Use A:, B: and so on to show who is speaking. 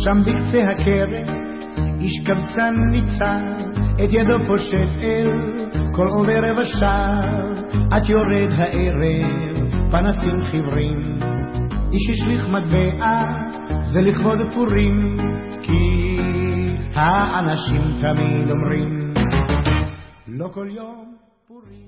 A: שם בקצה הקרת איש קבצן ניצב, את ידו פושט אל כל עובר ושב. את יורד הערב פנסים חיוורים, איש השליך מטבע זה לכבוד פורים, כי האנשים תמיד אומרים לא כל יום